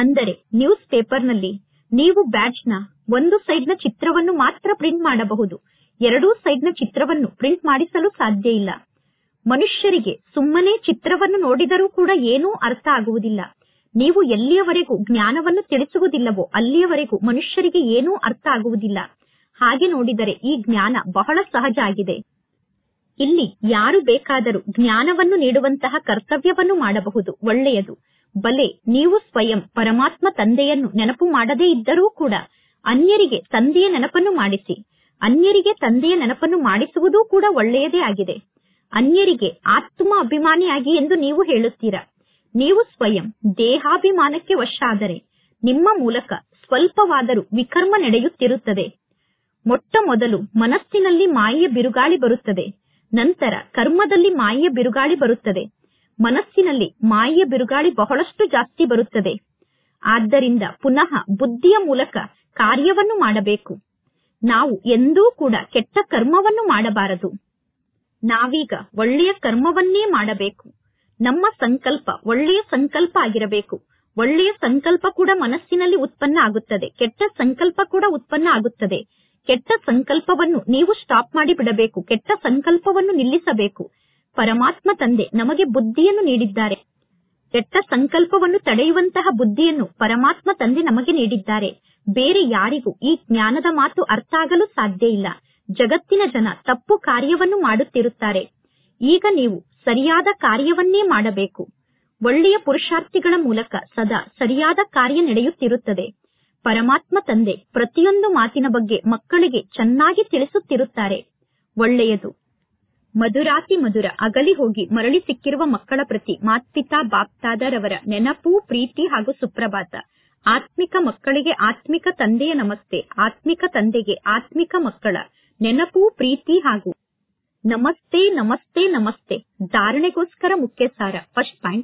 ಅಂದರೆ ನ್ಯೂಸ್ ಪೇಪರ್ನಲ್ಲಿ ನೀವು ಬ್ಯಾಡ್ಜ್ನ ಒಂದು ಸೈಡ್ನ ಚಿತ್ರವನ್ನು ಮಾತ್ರ ಪ್ರಿಂಟ್ ಮಾಡಬಹುದು, ಎರಡೂ ಸೈಡ್ನ ಚಿತ್ರವನ್ನು ಪ್ರಿಂಟ್ ಮಾಡಿಸಲು ಸಾಧ್ಯ ಇಲ್ಲ. ಮನುಷ್ಯರಿಗೆ ಸುಮ್ಮನೆ ಚಿತ್ರವನ್ನು ನೋಡಿದರೂ ಕೂಡ ಏನೂ ಅರ್ಥ ಆಗುವುದಿಲ್ಲ. ನೀವು ಎಲ್ಲಿಯವರೆಗೂ ಜ್ಞಾನವನ್ನು ತಿಳಿಸುವುದಿಲ್ಲವೋ ಅಲ್ಲಿಯವರೆಗೂ ಮನುಷ್ಯರಿಗೆ ಏನೂ ಅರ್ಥ ಆಗುವುದಿಲ್ಲ. ಹಾಗೆ ನೋಡಿದರೆ ಈ ಜ್ಞಾನ ಬಹಳ ಸಹಜ ಆಗಿದೆ. ಇಲ್ಲಿ ಯಾರು ಬೇಕಾದರೂ ಜ್ಞಾನವನ್ನು ನೀಡುವಂತಹ ಕರ್ತವ್ಯವನ್ನು ಮಾಡಬಹುದು, ಒಳ್ಳೆಯದು. ಬಲೆ ನೀವು ಸ್ವಯಂ ಪರಮಾತ್ಮ ತಂದೆಯನ್ನು ನೆನಪು ಮಾಡದೇ ಇದ್ದರೂ ಕೂಡ ಅನ್ಯರಿಗೆ ತಂದೆಯ ನೆನಪನ್ನು ಮಾಡಿಸಿ. ಅನ್ಯರಿಗೆ ತಂದೆಯ ನೆನಪನ್ನು ಮಾಡಿಸುವುದೂ ಕೂಡ ಒಳ್ಳೆಯದೇ ಆಗಿದೆ. ಅನ್ಯರಿಗೆ ಆತ್ಮ ಅಭಿಮಾನಿಯಾಗಿ ಎಂದು ನೀವು ಹೇಳುತ್ತೀರಾ. ನೀವು ಸ್ವಯಂ ದೇಹಾಭಿಮಾನಕ್ಕೆ ವಶ ಆದರೆ ನಿಮ್ಮ ಮೂಲಕ ಸ್ವಲ್ಪವಾದರೂ ವಿಕರ್ಮ ನಡೆಯುತ್ತಿರುತ್ತದೆ. ಮೊಟ್ಟ ಮೊದಲು ಮನಸ್ಸಿನಲ್ಲಿ ಮಾಯೆಯ ಬಿರುಗಾಳಿ ಬರುತ್ತದೆ, ನಂತರ ಕರ್ಮದಲ್ಲಿ ಮಾಯೆಯ ಬಿರುಗಾಳಿ ಬರುತ್ತದೆ. ಮನಸ್ಸಿನಲ್ಲಿ ಮಾಯೆಯ ಬಿರುಗಾಳಿ ಬಹಳಷ್ಟು ಜಾಸ್ತಿ ಬರುತ್ತದೆ. ಆದ್ದರಿಂದ ಪುನಃ ಬುದ್ಧಿಯ ಮೂಲಕ ಕಾರ್ಯವನ್ನು ಮಾಡಬೇಕು. ನಾವು ಎಂದೂ ಕೂಡ ಕೆಟ್ಟ ಕರ್ಮವನ್ನು ಮಾಡಬಾರದು. ನಾವೀಗ ಒಳ್ಳೆಯ ಕರ್ಮವನ್ನೇ ಮಾಡಬೇಕು. ನಮ್ಮ ಸಂಕಲ್ಪ ಒಳ್ಳೆಯ ಸಂಕಲ್ಪ ಆಗಿರಬೇಕು. ಒಳ್ಳೆಯ ಸಂಕಲ್ಪ ಕೂಡ ಮನಸ್ಸಿನಲ್ಲಿ ಉತ್ಪನ್ನ ಆಗುತ್ತದೆ, ಕೆಟ್ಟ ಸಂಕಲ್ಪ ಕೂಡ ಉತ್ಪನ್ನ ಆಗುತ್ತದೆ. ಕೆಟ್ಟ ಸಂಕಲ್ಪವನ್ನು ನೀವು ಸ್ಟಾಪ್ ಮಾಡಿ ಬಿಡಬೇಕು, ಕೆಟ್ಟ ಸಂಕಲ್ಪವನ್ನು ನಿಲ್ಲಿಸಬೇಕು. ಪರಮಾತ್ಮ ತಂದೆ ನಮಗೆ ಬುದ್ಧಿಯನ್ನು ನೀಡಿದ್ದಾರೆ. ಕೆಟ್ಟ ಸಂಕಲ್ಪವನ್ನು ತಡೆಯುವಂತಹ ಬುದ್ಧಿಯನ್ನು ಪರಮಾತ್ಮ ತಂದೆ ನಮಗೆ ನೀಡಿದ್ದಾರೆ. ಬೇರೆ ಯಾರಿಗೂ ಈ ಜ್ಞಾನದ ಮಾತು ಅರ್ಥ ಆಗಲು ಸಾಧ್ಯ ಇಲ್ಲ. ಜಗತ್ತಿನ ಜನ ತಪ್ಪು ಕಾರ್ಯವನ್ನು ಮಾಡುತ್ತಿರುತ್ತಾರೆ. ಈಗ ನೀವು ಸರಿಯಾದ ಕಾರ್ಯವನ್ನೇ ಮಾಡಬೇಕು. ಒಳ್ಳೆಯ ಪುರುಷಾರ್ಥಿಗಳ ಮೂಲಕ ಸದಾ ಸರಿಯಾದ ಕಾರ್ಯ ನಡೆಯುತ್ತಿರುತ್ತದೆ. ಪರಮಾತ್ಮ ತಂದೆ ಪ್ರತಿಯೊಂದು ಮಾತಿನ ಬಗ್ಗೆ ಮಕ್ಕಳಿಗೆ ಚೆನ್ನಾಗಿ ತಿಳಿಸುತ್ತಿರುತ್ತಾರೆ. ಒಳ್ಳೆಯದು. ಮಧುರಾತಿ ಮಧುರ ಅಗಲಿ ಹೋಗಿ ಮರಳಿ ಸಿಕ್ಕಿರುವ ಮಕ್ಕಳ ಪ್ರತಿ ಮಾತ್ಪಿತಾ ಬಾಪ್ತಾದರವರ ನೆನಪು, ಪ್ರೀತಿ ಹಾಗೂ ಸುಪ್ರಭಾತ. ಆತ್ಮಿಕ ಮಕ್ಕಳಿಗೆ ಆತ್ಮಿಕ ತಂದೆಯ ನಮಸ್ತೆ. ಆತ್ಮಿಕ ತಂದೆಗೆ ಆತ್ಮಿಕ ಮಕ್ಕಳ ನೆನಪು, ಪ್ರೀತಿ ಹಾಗೂ ನಮಸ್ತೆ ನಮಸ್ತೆ ನಮಸ್ತೆ. ಧಾರಣೆಗೋಸ್ಕರ ಮುಖ್ಯ ಸಾರ. ಫಸ್ಟ್ ಪಾಯಿಂಟ್,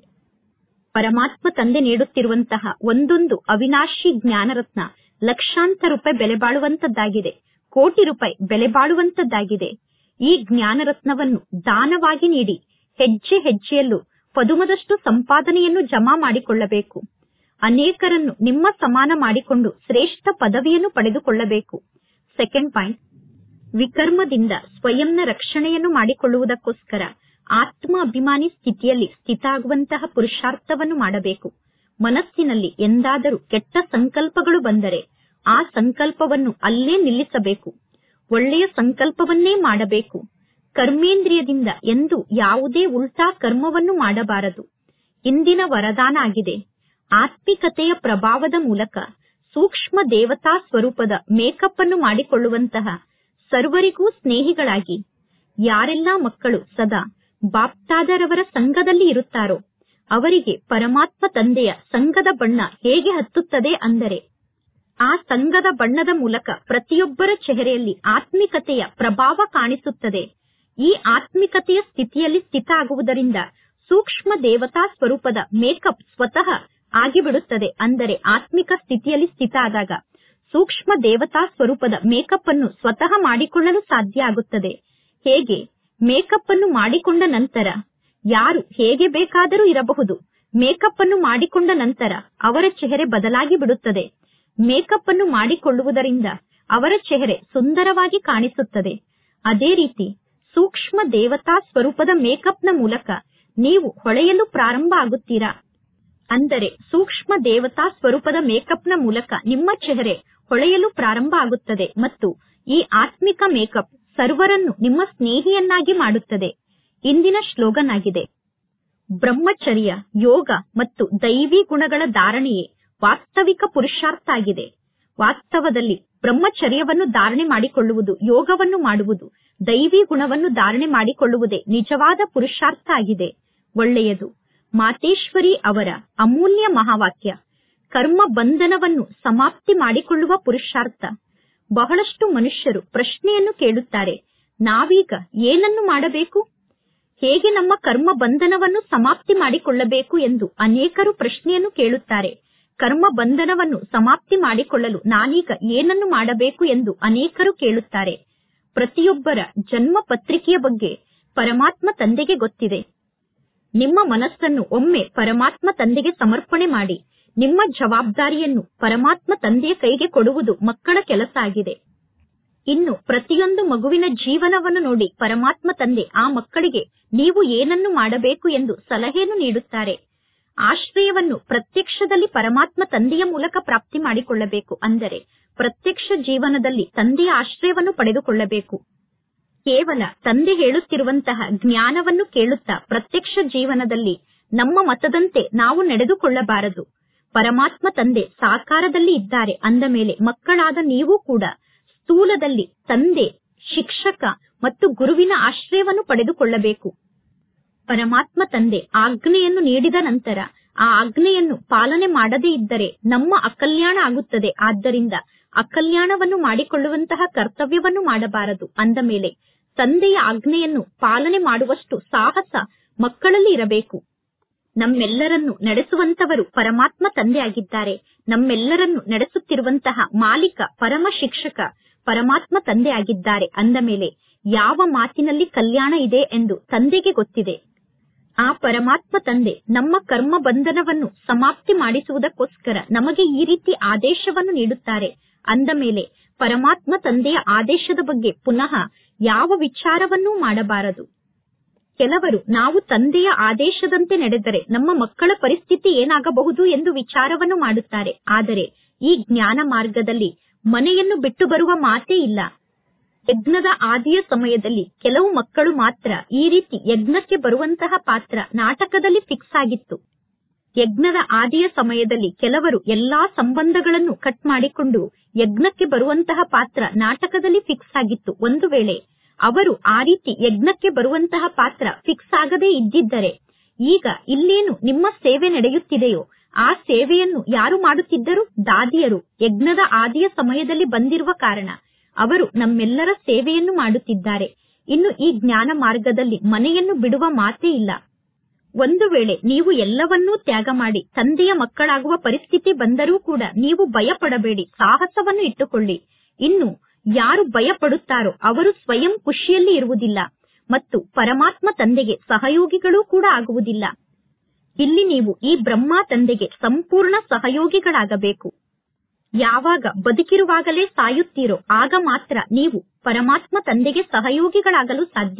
ಪರಮಾತ್ಮ ತಂದೆ ನೀಡುತ್ತಿರುವಂತಹ ಒಂದೊಂದು ಅವಿನಾಶಿ ಜ್ಞಾನರತ್ನ ಲಕ್ಷಾಂತರ ರೂಪಾಯಿ ಬೆಲೆ ಬಾಳುವಂತದ್ದಾಗಿದೆ, ಕೋಟಿ ರೂಪಾಯಿ ಬೆಲೆ ಬಾಳುವಂತದ್ದಾಗಿದೆ. ಈ ಜ್ಞಾನರತ್ನವನ್ನು ದಾನವಾಗಿ ನೀಡಿ ಹೆಜ್ಜೆ ಹೆಜ್ಜೆಯಲ್ಲೂ ಪದುಮದಷ್ಟು ಸಂಪಾದನೆಯನ್ನು ಜಮಾ ಮಾಡಿಕೊಳ್ಳಬೇಕು. ಅನೇಕರನ್ನು ನಿಮ್ಮ ಸಮಾನ ಮಾಡಿಕೊಂಡು ಶ್ರೇಷ್ಠ ಪದವಿಯನ್ನು ಪಡೆದುಕೊಳ್ಳಬೇಕು. ಸೆಕೆಂಡ್ ಪಾಯಿಂಟ್, ವಿಕರ್ಮದಿಂದ ಸ್ವಯಂನ ರಕ್ಷಣೆಯನ್ನು ಮಾಡಿಕೊಳ್ಳುವುದಕ್ಕೋಸ್ಕರ ಆತ್ಮ ಅಭಿಮಾನಿ ಸ್ಥಿತಿಯಲ್ಲಿ ಸ್ಥಿತ ಆಗುವಂತಹ ಪುರುಷಾರ್ಥವನ್ನು ಮಾಡಬೇಕು. ಮನಸ್ಸಿನಲ್ಲಿ ಎಂದಾದರೂ ಕೆಟ್ಟ ಸಂಕಲ್ಪಗಳು ಬಂದರೆ ಆ ಸಂಕಲ್ಪವನ್ನು ಅಲ್ಲೇ ನಿಲ್ಲಿಸಬೇಕು. ಒಳ್ಳೆಯ ಸಂಕಲ್ಪವನ್ನೇ ಮಾಡಬೇಕು. ಕರ್ಮೇಂದ್ರಿಯದಿಂದ ಎಂದು ಯಾವುದೇ ಉಲ್ಟಾ ಕರ್ಮವನ್ನು ಮಾಡಬಾರದು. ಇಂದಿನ ವರದಾನ ಆಗಿದೆ. ಆತ್ಮಿಕತೆಯ ಪ್ರಭಾವದ ಮೂಲಕ ಸೂಕ್ಷ್ಮ ದೇವತಾ ಸ್ವರೂಪದ ಮೇಕಪ್ ಅನ್ನು ಮಾಡಿಕೊಳ್ಳುವಂತಹ ಸರ್ವರಿಗೂ ಸ್ನೇಹಿಗಳಾಗಿ ಯಾರೆಲ್ಲಾ ಮಕ್ಕಳು ಸದಾ ಬಾಪ್ತಾದರವರ ಸಂಘದಲ್ಲಿ ಇರುತ್ತಾರೋ ಅವರಿಗೆ ಪರಮಾತ್ಮ ತಂದೆಯ ಸಂಘದ ಬಣ್ಣ ಹೇಗೆ ಹತ್ತುತ್ತದೆ ಅಂದರೆ ಆ ಸಂಘದ ಬಣ್ಣದ ಮೂಲಕ ಪ್ರತಿಯೊಬ್ಬರ ಚೆಹರೆಯಲ್ಲಿ ಆತ್ಮಿಕತೆಯ ಪ್ರಭಾವ ಕಾಣಿಸುತ್ತದೆ. ಈ ಆತ್ಮಿಕತೆಯ ಸ್ಥಿತಿಯಲ್ಲಿ ಸ್ಥಿತ ಆಗುವುದರಿಂದ ಸೂಕ್ಷ್ಮ ದೇವತಾ ಸ್ವರೂಪದ ಮೇಕಪ್ ಸ್ವತಃ ಆಗಿಬಿಡುತ್ತದೆ. ಅಂದರೆ ಆತ್ಮಿಕ ಸ್ಥಿತಿಯಲ್ಲಿ ಸ್ಥಿತ ಆದಾಗ ಸೂಕ್ಷ್ಮ ದೇವತಾ ಸ್ವರೂಪದ ಮೇಕಪ್ ಅನ್ನು ಸ್ವತಃ ಮಾಡಿಕೊಳ್ಳಲು ಸಾಧ್ಯ ಆಗುತ್ತದೆ. ಹೇಗೆ ಮೇಕಪ್ ಅನ್ನು ಮಾಡಿಕೊಂಡ ನಂತರ ಯಾರು ಹೇಗೆ ಬೇಕಾದರೂ ಇರಬಹುದು. ಮೇಕಪ್ ಅನ್ನು ಮಾಡಿಕೊಂಡ ನಂತರ ಅವರ ಚೆಹರೆ ಬದಲಾಗಿ ಬಿಡುತ್ತದೆ. ಮೇಕಪ್ ಅನ್ನು ಮಾಡಿಕೊಳ್ಳುವುದರಿಂದ ಅವರ ಚೆಹರೆ ಸುಂದರವಾಗಿ ಕಾಣಿಸುತ್ತದೆ. ಅದೇ ರೀತಿ ಸೂಕ್ಷ್ಮ ದೇವತಾ ಸ್ವರೂಪದ ಮೇಕಪ್ನ ಮೂಲಕ ನೀವು ಹೊಳೆಯಲು ಪ್ರಾರಂಭ ಆಗುತ್ತೀರಾ. ಅಂದರೆ ಸೂಕ್ಷ್ಮ ದೇವತಾ ಸ್ವರೂಪದ ಮೇಕಪ್ನ ಮೂಲಕ ನಿಮ್ಮ ಚೆಹರೆ ಹೊಳೆಯಲು ಪ್ರಾರಂಭ ಆಗುತ್ತದೆ ಮತ್ತು ಈ ಆತ್ಮಿಕ ಮೇಕಪ್ ಸರ್ವರನ್ನು ನಿಮ್ಮ ಸ್ನೇಹಿಯನ್ನಾಗಿ ಮಾಡುತ್ತದೆ. ಇಂದಿನ ಶ್ಲೋಗನ್ ಆಗಿದೆ, ಬ್ರಹ್ಮಚರ್ಯ, ಯೋಗ ಮತ್ತು ದೈವಿ ಗುಣಗಳ ಧಾರಣೆಯೇ ವಾಸ್ತವಿಕ ಪುರುಷಾರ್ಥ ಆಗಿದೆ. ವಾಸ್ತವದಲ್ಲಿ ಬ್ರಹ್ಮಚರ್ಯವನ್ನು ಧಾರಣೆ ಮಾಡಿಕೊಳ್ಳುವುದು, ಯೋಗವನ್ನು ಮಾಡುವುದು, ದೈವಿ ಗುಣವನ್ನು ಧಾರಣೆ ಮಾಡಿಕೊಳ್ಳುವುದೇ ನಿಜವಾದ ಪುರುಷಾರ್ಥ ಆಗಿದೆ. ಒಳ್ಳೆಯದು. ಮಾತೇಶ್ವರಿ ಅವರ ಅಮೂಲ್ಯ ಮಹಾವಾಕ್ಯ, ಕರ್ಮ ಬಂಧನವನ್ನು ಸಮಾಪ್ತಿ ಮಾಡಿಕೊಳ್ಳುವ ಪುರುಷಾರ್ಥ. ಬಹಳಷ್ಟು ಮನುಷ್ಯರು ಪ್ರಶ್ನೆಯನ್ನು ಕೇಳುತ್ತಾರೆ, ನಾವೀಗ ಏನನ್ನು ಮಾಡಬೇಕು, ಹೇಗೆ ನಮ್ಮ ಕರ್ಮ ಬಂಧನವನ್ನು ಸಮಾಪ್ತಿ ಮಾಡಿಕೊಳ್ಳಬೇಕು ಎಂದು ಅನೇಕರು ಪ್ರಶ್ನೆಯನ್ನು ಕೇಳುತ್ತಾರೆ. ಕರ್ಮ ಬಂಧನವನ್ನು ಸಮಾಪ್ತಿ ಮಾಡಿಕೊಳ್ಳಲು ನಾನೀಗ ಏನನ್ನು ಮಾಡಬೇಕು ಎಂದು ಅನೇಕರು ಕೇಳುತ್ತಾರೆ. ಪ್ರತಿಯೊಬ್ಬರ ಜನ್ಮ ಪತ್ರಿಕೆಯ ಬಗ್ಗೆ ಪರಮಾತ್ಮ ತಂದೆಗೆ ಗೊತ್ತಿದೆ. ನಿಮ್ಮ ಮನಸ್ಸನ್ನು ಒಮ್ಮೆ ಪರಮಾತ್ಮ ತಂದೆಗೆ ಸಮರ್ಪಣೆ ಮಾಡಿ ನಿಮ್ಮ ಜವಾಬ್ದಾರಿಯನ್ನು ಪರಮಾತ್ಮ ತಂದೆಯ ಕೈಗೆ ಕೊಡುವುದು ಮಕ್ಕಳ ಕೆಲಸ ಆಗಿದೆ. ಇನ್ನು ಪ್ರತಿಯೊಂದು ಮಗುವಿನ ಜೀವನವನ್ನು ನೋಡಿ ಪರಮಾತ್ಮ ತಂದೆ ಆ ಮಕ್ಕಳಿಗೆ ನೀವು ಏನನ್ನು ಮಾಡಬೇಕು ಎಂದು ಸಲಹೆಯನ್ನು ನೀಡುತ್ತಾರೆ. ಆಶ್ರಯವನ್ನು ಪ್ರತ್ಯಕ್ಷದಲ್ಲಿ ಪರಮಾತ್ಮ ತಂದೆಯ ಮೂಲಕ ಪ್ರಾಪ್ತಿ ಮಾಡಿಕೊಳ್ಳಬೇಕು. ಅಂದರೆ ಪ್ರತ್ಯಕ್ಷ ಜೀವನದಲ್ಲಿ ತಂದೆಯ ಆಶ್ರಯವನ್ನು ಪಡೆದುಕೊಳ್ಳಬೇಕು. ಕೇವಲ ತಂದೆ ಹೇಳುತ್ತಿರುವಂತಹ ಜ್ಞಾನವನ್ನು ಕೇಳುತ್ತಾ ಪ್ರತ್ಯಕ್ಷ ಜೀವನದಲ್ಲಿ ನಮ್ಮ ಮತದಂತೆ ನಾವು ನಡೆದುಕೊಳ್ಳಬಾರದು. ಪರಮಾತ್ಮ ತಂದೆ ಸಾಕಾರದಲ್ಲಿ ಇದ್ದಾರೆ ಅಂದ ಮೇಲೆ ಮಕ್ಕಳಾದ ನೀವು ಕೂಡ ಸ್ಥೂಲದಲ್ಲಿ ತಂದೆ, ಶಿಕ್ಷಕ ಮತ್ತು ಗುರುವಿನ ಆಶ್ರಯವನ್ನು ಪಡೆದುಕೊಳ್ಳಬೇಕು. ಪರಮಾತ್ಮ ತಂದೆ ಆಜ್ಞೆಯನ್ನು ನೀಡಿದ ನಂತರ ಆ ಆಜ್ಞೆಯನ್ನು ಪಾಲನೆ ಮಾಡದೇ ಇದ್ದರೆ ನಮ್ಮ ಅಕಲ್ಯಾಣ ಆಗುತ್ತದೆ. ಆದ್ದರಿಂದ ಅಕಲ್ಯಾಣವನ್ನು ಮಾಡಿಕೊಳ್ಳುವಂತಹ ಕರ್ತವ್ಯವನ್ನು ಮಾಡಬಾರದು. ಅಂದ ಮೇಲೆ ತಂದೆಯ ಆಜ್ಞೆಯನ್ನು ಪಾಲನೆ ಮಾಡುವಷ್ಟು ಸಾಹಸ ಮಕ್ಕಳಲ್ಲಿ ಇರಬೇಕು. ನಮ್ಮೆಲ್ಲರನ್ನು ನಡೆಸುವಂತವರು ಪರಮಾತ್ಮ ತಂದೆ ಆಗಿದ್ದಾರೆ. ನಮ್ಮೆಲ್ಲರನ್ನು ನಡೆಸುತ್ತಿರುವಂತಹ ಮಾಲೀಕ, ಪರಮ ಶಿಕ್ಷಕ ಪರಮಾತ್ಮ ತಂದೆ ಆಗಿದ್ದಾರೆ. ಅಂದ ಮೇಲೆ ಯಾವ ಮಾತಿನಲ್ಲಿ ಕಲ್ಯಾಣ ಇದೆ ಎಂದು ತಂದೆಗೆ ಗೊತ್ತಿದೆ. ಆ ಪರಮಾತ್ಮ ತಂದೆ ನಮ್ಮ ಕರ್ಮ ಬಂಧನವನ್ನು ಸಮಾಪ್ತಿ ಮಾಡಿಸುವುದಕ್ಕೋಸ್ಕರ ನಮಗೆ ಈ ರೀತಿ ಆದೇಶವನ್ನು ನೀಡುತ್ತಾರೆ. ಅಂದ ಮೇಲೆ ಪರಮಾತ್ಮ ತಂದೆಯ ಆದೇಶದ ಬಗ್ಗೆ ಪುನಃ ಯಾವ ವಿಚಾರವನ್ನೂ ಮಾಡಬಾರದು. ಕೆಲವರು ನಾವು ತಂದೆಯ ಆದೇಶದಂತೆ ನಡೆದರೆ ನಮ್ಮ ಮಕ್ಕಳ ಪರಿಸ್ಥಿತಿ ಏನಾಗಬಹುದು ಎಂದು ವಿಚಾರವನ್ನು ಮಾಡುತ್ತಾರೆ. ಆದರೆ ಈ ಜ್ಞಾನ ಮಾರ್ಗದಲ್ಲಿ ಮನೆಯನ್ನು ಬಿಟ್ಟು ಬರುವ ಮಾತೇ ಇಲ್ಲ. ಯಜ್ಞದ ಆದಿಯ ಸಮಯದಲ್ಲಿ ಕೆಲವು ಮಕ್ಕಳು ಮಾತ್ರ ಈ ರೀತಿ ಯಜ್ಞಕ್ಕೆ ಬರುವಂತಹ ಪಾತ್ರ ನಾಟಕದಲ್ಲಿ ಫಿಕ್ಸ್ ಆಗಿತ್ತು. ಯಜ್ಞದ ಆದಿಯ ಸಮಯದಲ್ಲಿ ಕೆಲವರು ಎಲ್ಲಾ ಸಂಬಂಧಗಳನ್ನು ಕಟ್ ಮಾಡಿಕೊಂಡು ಯಜ್ಞಕ್ಕೆ ಬರುವಂತಹ ಪಾತ್ರ ನಾಟಕದಲ್ಲಿ ಫಿಕ್ಸ್ ಆಗಿತ್ತು. ಒಂದು ವೇಳೆ ಅವರು ಆ ರೀತಿ ಯಜ್ಞಕ್ಕೆ ಬರುವಂತಹ ಪಾತ್ರ ಫಿಕ್ಸ್ ಆಗದೇ ಇದ್ದಿದ್ದರೆ ಈಗ ಇಲ್ಲೇನು ನಿಮ್ಮ ಸೇವೆ ನಡೆಯುತ್ತಿದೆಯೋ ಆ ಸೇವೆಯನ್ನು ಯಾರು ಮಾಡುತ್ತಿದ್ದರು? ದಾದಿಯರು. ಯಜ್ಞದ ಆದಿಯ ಸಮಯದಲ್ಲಿ ಬಂದಿರುವ ಕಾರಣ ಅವರು ನಮ್ಮೆಲ್ಲರ ಸೇವೆಯನ್ನು ಮಾಡುತ್ತಿದ್ದಾರೆ. ಇನ್ನು ಈ ಜ್ಞಾನ ಮಾರ್ಗದಲ್ಲಿ ಮನೆಯನ್ನು ಬಿಡುವ ಮಾತೇ ಇಲ್ಲ. ಒಂದು ವೇಳೆ ನೀವು ಎಲ್ಲವನ್ನೂ ತ್ಯಾಗ ಮಾಡಿ ತಂದೆಯ ಮಕ್ಕಳಾಗುವ ಪರಿಸ್ಥಿತಿ ಬಂದರೂ ಕೂಡ ನೀವು ಭಯ ಪಡಬೇಡಿ, ಸಾಹಸವನ್ನು ಇಟ್ಟುಕೊಳ್ಳಿ. ಇನ್ನು ಯಾರು ಭಯ ಪಡುತ್ತಾರೋ ಅವರು ಸ್ವಯಂ ಖುಷಿಯಲ್ಲಿ ಇರುವುದಿಲ್ಲ ಮತ್ತು ಪರಮಾತ್ಮ ತಂದೆಗೆ ಸಹಯೋಗಿಗಳೂ ಕೂಡ ಆಗುವುದಿಲ್ಲ. ಇಲ್ಲಿ ನೀವು ಈ ಬ್ರಹ್ಮ ತಂದೆಗೆ ಸಂಪೂರ್ಣ ಸಹಯೋಗಿಗಳಾಗಬೇಕು. ಯಾವಾಗ ಬದುಕಿರುವಾಗಲೇ ಸಾಯುತ್ತೀರೋ ಆಗ ಮಾತ್ರ ನೀವು ಪರಮಾತ್ಮ ತಂದೆಗೆ ಸಹಯೋಗಿಗಳಾಗಲು ಸಾಧ್ಯ.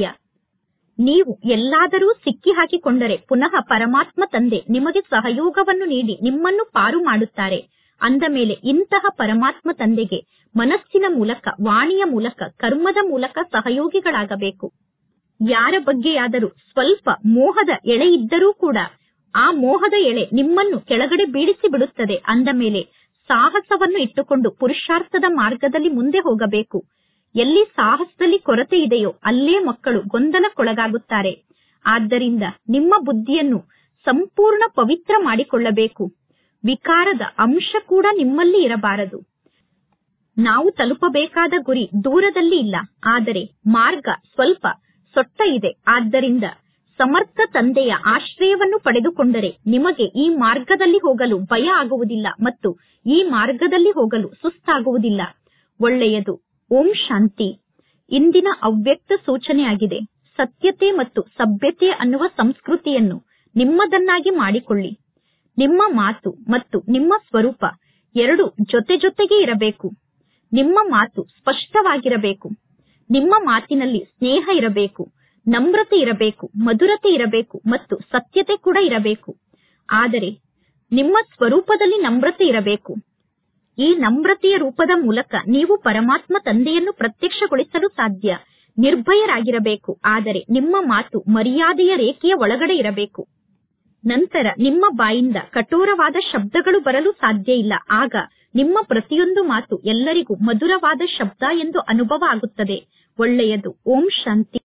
ನೀವು ಎಲ್ಲಾದರೂ ಸಿಕ್ಕಿ ಹಾಕಿಕೊಂಡರೆ ಪುನಃ ಪರಮಾತ್ಮ ತಂದೆ ನಿಮಗೆ ಸಹಯೋಗವನ್ನು ನೀಡಿ ನಿಮ್ಮನ್ನು ಪಾರು ಮಾಡುತ್ತಾರೆ. ಅಂದ ಮೇಲೆ ಇಂತಹ ಪರಮಾತ್ಮ ತಂದೆಗೆ ಮನಸ್ಸಿನ ಮೂಲಕ, ವಾಣಿಯ ಮೂಲಕ, ಕರ್ಮದ ಮೂಲಕ ಸಹಯೋಗಿಗಳಾಗಬೇಕು. ಯಾರ ಬಗ್ಗೆಯಾದರೂ ಸ್ವಲ್ಪ ಮೋಹದ ಎಳೆ ಇದ್ದರೂ ಕೂಡ ಆ ಮೋಹದ ಎಳೆ ನಿಮ್ಮನ್ನು ಕೆಳಗಡೆ ಬೀಳಿಸಿ ಬಿಡುತ್ತದೆ. ಅಂದ ಮೇಲೆ ಸಾಹಸವನ್ನು ಇಟ್ಟುಕೊಂಡು ಪುರುಷಾರ್ಥದ ಮಾರ್ಗದಲ್ಲಿ ಮುಂದೆ ಹೋಗಬೇಕು. ಎಲ್ಲಿ ಸಾಹಸದಲ್ಲಿ ಕೊರತೆ ಇದೆಯೋ ಅಲ್ಲೇ ಮಕ್ಕಳು ಗೊಂದಲಕ್ಕೊಳಗಾಗುತ್ತಾರೆ. ಆದ್ದರಿಂದ ನಿಮ್ಮ ಬುದ್ಧಿಯನ್ನು ಸಂಪೂರ್ಣ ಪವಿತ್ರ ಮಾಡಿಕೊಳ್ಳಬೇಕು. ವಿಕಾರದ ಅಂಶ ಕೂಡ ನಿಮ್ಮಲ್ಲಿ ಇರಬಾರದು. ನಾವು ತಲುಪಬೇಕಾದ ಗುರಿ ದೂರದಲ್ಲಿ ಇಲ್ಲ, ಆದರೆ ಮಾರ್ಗ ಸ್ವಲ್ಪ ಸೊಟ್ಟ ಇದೆ. ಆದ್ದರಿಂದ ಸಮರ್ಥ ತಂದೆಯ ಆಶ್ರಯವನ್ನು ಪಡೆದುಕೊಂಡರೆ ನಿಮಗೆ ಈ ಮಾರ್ಗದಲ್ಲಿ ಹೋಗಲು ಭಯ ಆಗುವುದಿಲ್ಲ ಮತ್ತು ಈ ಮಾರ್ಗದಲ್ಲಿ ಹೋಗಲು ಸುಸ್ತಾಗುವುದಿಲ್ಲ. ಒಳ್ಳೆಯದು. ಓಂ ಶಾಂತಿ. ಇಂದಿನ ಅವ್ಯಕ್ತ ಸೂಚನೆಯಾಗಿದೆ. ಸತ್ಯತೆ ಮತ್ತು ಸಭ್ಯತೆ ಅನ್ನುವ ಸಂಸ್ಕೃತಿಯನ್ನು ನಿಮ್ಮದನ್ನಾಗಿ ಮಾಡಿಕೊಳ್ಳಿ. ನಿಮ್ಮ ಮಾತು ಮತ್ತು ನಿಮ್ಮ ಸ್ವರೂಪ ಎರಡು ಜೊತೆಗೆ ಇರಬೇಕು. ನಿಮ್ಮ ಮಾತು ಸ್ಪಷ್ಟವಾಗಿರಬೇಕು. ನಿಮ್ಮ ಮಾತಿನಲ್ಲಿ ಸ್ನೇಹ ಇರಬೇಕು, ನಮ್ರತೆ ಇರಬೇಕು, ಮಧುರತೆ ಇರಬೇಕು ಮತ್ತು ಸತ್ಯತೆ ಕೂಡ ಇರಬೇಕು. ಆದರೆ ನಿಮ್ಮ ಸ್ವರೂಪದಲ್ಲಿ ನಮ್ರತೆ ಇರಬೇಕು. ಈ ನಮ್ರತೆಯ ರೂಪದ ಮೂಲಕ ನೀವು ಪರಮಾತ್ಮ ತಂದೆಯನ್ನು ಪ್ರತ್ಯಕ್ಷಗೊಳಿಸಲು ಸಾಧ್ಯ. ನಿರ್ಭಯರಾಗಿರಬೇಕು. ಆದರೆ ನಿಮ್ಮ ಮಾತು ಮರ್ಯಾದೆಯ ರೇಖೆಯ ಒಳಗಡೆ ಇರಬೇಕು. ನಂತರ ನಿಮ್ಮ ಬಾಯಿಂದ ಕಠೋರವಾದ ಶಬ್ದಗಳು ಬರಲು ಸಾಧ್ಯ ಇಲ್ಲ. ಆಗ ನಿಮ್ಮ ಪ್ರತಿಯೊಂದು ಮಾತು ಎಲ್ಲರಿಗೂ ಮಧುರವಾದ ಶಬ್ದ ಎಂದು ಅನುಭವ ಆಗುತ್ತದೆ. ಒಳ್ಳೆಯದು. ಓಂ ಶಾಂತಿ.